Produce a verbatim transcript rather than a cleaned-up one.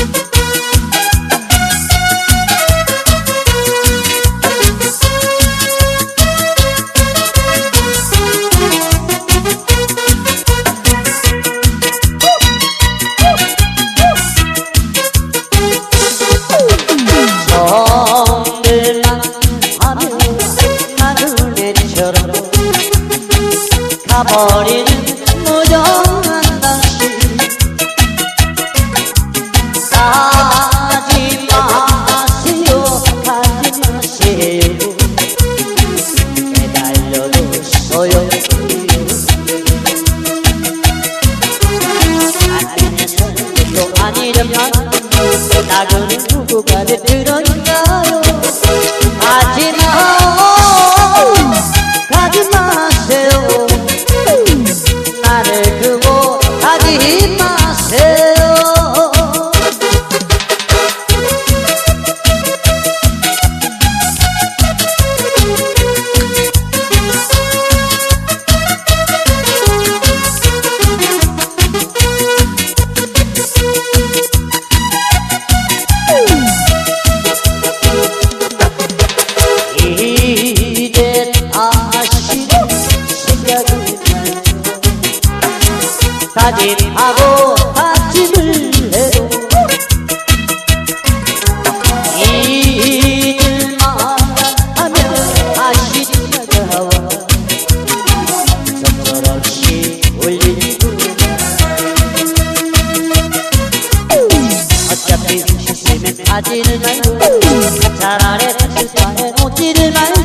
가버리는 무정한 당신 가지 마세요 가지 마세요 매달려도 소용없어요 아니면 또 아니려면 나그네 누구가 들어있나요 하지마 가지 마세요 나를 두고 가지 마세요 이제 다시 생각이 다짐하고 다짐을 해요 잊을만 하면 다시 찾아와 정처없이 울리는 어차피 실수면 하지를 말고 차라리 실수해 놓지를 말고